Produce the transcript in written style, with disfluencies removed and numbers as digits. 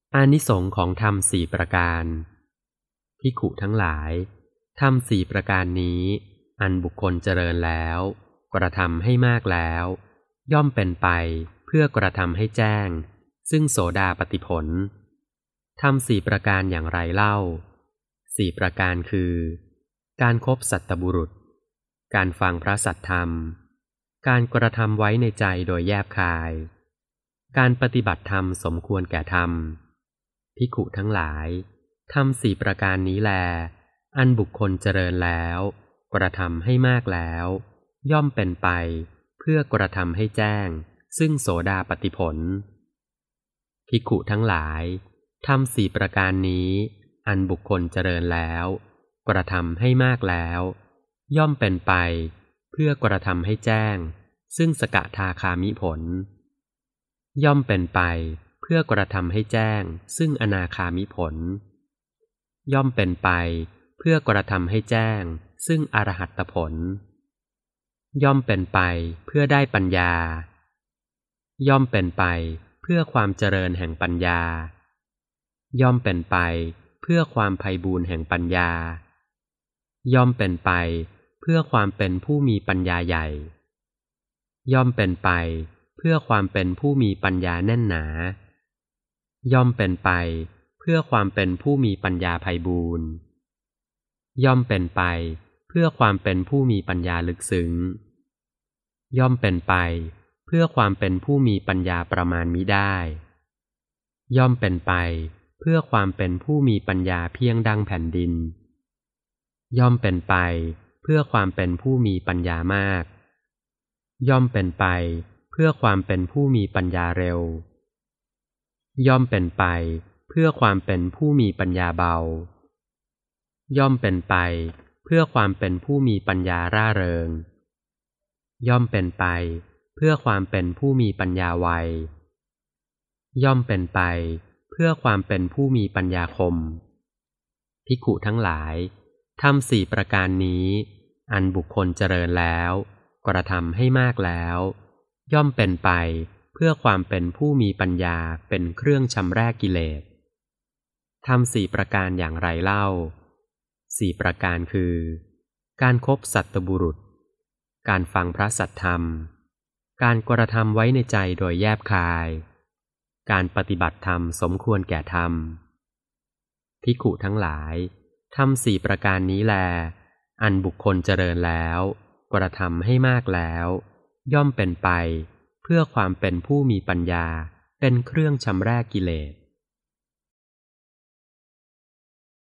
อานิสงส์ของธรรมสี่ประการภิกขุทั้งหลายธรรมสี่ประการนี้อันบุคคลเจริญแล้วกระทำให้มากแล้วย่อมเป็นไปเพื่อกระทำให้แจ้งซึ่งโสดาปัตติผลธรรมสี่ประการอย่างไรเล่าสี่ประการคือการคบสัตตบุรุษการฟังพระสัทธรรมการกระทำไว้ในใจโดยแยบคายการปฏิบัติธรรมสมควรแก่ธรรมภิกขุทั้งหลายธรรมสี่ประการนี้แลอันบุคคลเจริญแล้วกระทำให้มากแล้วย่อมเป็นไปเพื่อกระทำให้แจ้งซึ่งโสดาปัตติผลภิกขุทั้งหลายธรรมสี่ประการนี้อันบุคคลเจริญแล้วกระทำให้มากแล้วย่อมเป็นไปเพื่อกระทำให้แจ้งซึ่งสกทาคามิผลย่อมเป็นไปเพื่อกระทำให้แจ้งซึ่งอนาคามิผลย่อมเป็นไปเพื่อกระทำให้แจ้งซึ่งอรหัตตผลย่อมเป็นไปเพื่อได้ปัญญาย่อมเป็นไปเพื่อความเจริญแห่งปัญญาย่อมเป็นไปเพื่อความไพบูลย์แห่งปัญญาย่อมเป็นไปเพื่อความเป็นผู้มีปัญญาใหญ่ย่อมเป็นไปเพื่อความเป็นผู้มีปัญญาแน่นหนาย่อมเป็นไปเพื่อความเป็นผู้มีปัญญาไพบูลย์ย่อมเป็นไปเพื่อความเป็นผู้มีปัญญาลึกซึ้งย่อมเป็นไปเพื่อความเป็นผู้มีปัญญาประมาณมิได้ย่อมเป็นไปเพื่อความเป็นผู้มีปัญญาเพียงดังแผ่นดินย่อมเป็นไปเพื่อความเป็นผู้มีปัญญามากย่อมเป็นไปเพื่อความเป็นผู้มีปัญญาเร็วย่อมเป็นไปเพื่อความเป็นผู้มีปัญญาเบาย่อมเป็นไปเพื่อความเป็นผู้มีปัญญาร่าเริงย่อมเป็นไปเพื่อความเป็นผู้มีปัญญาไวย่อมเป็นไปเพื่อความเป็นผู้มีปัญญาคมภิกขุทั้งหลายธรรมสี่ประการนี้อันบุคคลเจริญแล้วกระทำให้มากแล้วย่อมเป็นไปเพื่อความเป็นผู้มีปัญญาเป็นเครื่องชำระกิเลสธรรมสี่ประการอย่างไรเล่าสี่ประการคือการคบสัตตบุรุษการฟังพระสัทธรรมการกระทำไว้ในใจโดยแยบคายการปฏิบัติธรรมสมควรแก่ธรรมภิกขุทั้งหลายธรรมสี่ประการนี้แลอันบุคคลเจริญแล้วกระทำให้มากแล้วย่อมเป็นไปเพื่อความเป็นผู้มีปัญญาเป็นเครื่องชำระกิเลส